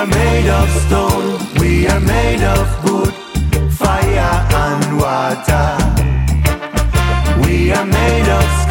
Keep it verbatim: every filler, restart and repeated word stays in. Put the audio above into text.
are made of stone, we are made of wood, fire and water. We are made of